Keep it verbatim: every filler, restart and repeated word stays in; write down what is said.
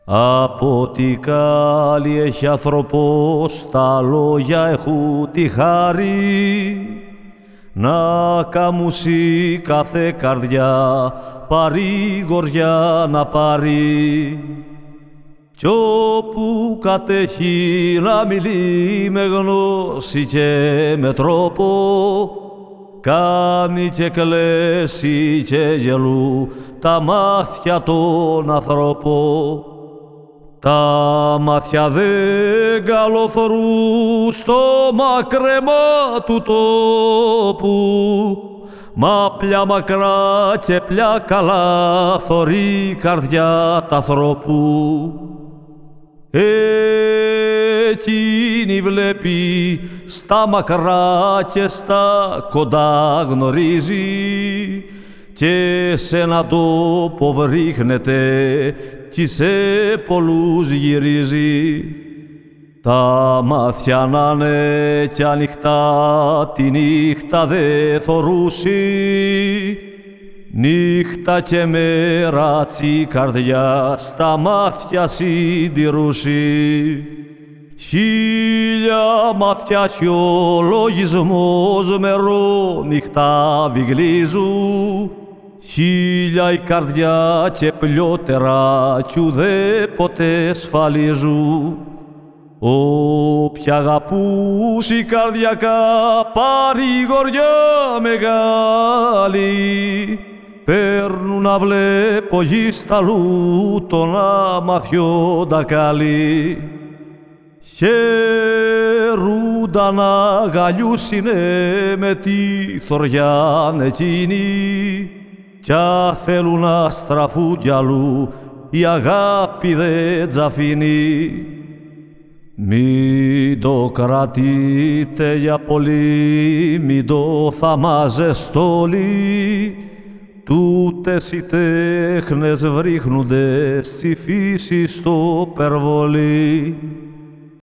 Από τι κάλλη έχει άνθρωπος, τα λόγια έχουν τη χάρη να καμουσεί κάθε καρδιά, παρηγοριά να πάρει. Κι όπου κατέχει να μιλεί με γνώση και με τρόπο, κάνει και κλαίσει και γελού τα μάτια των ανθρώπων. Τα μάτια δεν καλοθωρούν στο μακρεμά του τόπου, μα πλιά μακρά και πλιά καλά θωρεί καρδιά τ' ανθρώπου. Εκείνη βλέπει στα μακρά και στα κοντά γνωρίζει, και σε έναν τόπο βρίχνεται κι σε πολλούς γυρίζει. Τα μάτια να 'νε κι ανοιχτά, τη νύχτα δε θωρούσει, νύχτα και μέρα τσι καρδιά στα μάτια συντηρούσει. Χίλια μάτια κι ο λογισμός μερόνυχτα βιγλίζουν, χίλια η καρδιά και πλιότερα κι ουδέποτε σφαλίζουν. Όποια αγαπούσει καρδιακά παρηγοριά μεγάλη, παίρνουν να βλέπω γη σταλού τον άμαθιο ντακάλι. Χαίρουνταν να αγκαλιούσινε με τη θωριάν εκείνη, κι αν θέλουν να στραφούν κι αλλού η αγάπη δε τζαφίνει. Μην το κρατείτε για πολύ, μην το θαμάζεστε όλοι, τούτες οι τέχνες βρίχνονται στη φύση στο περβολή.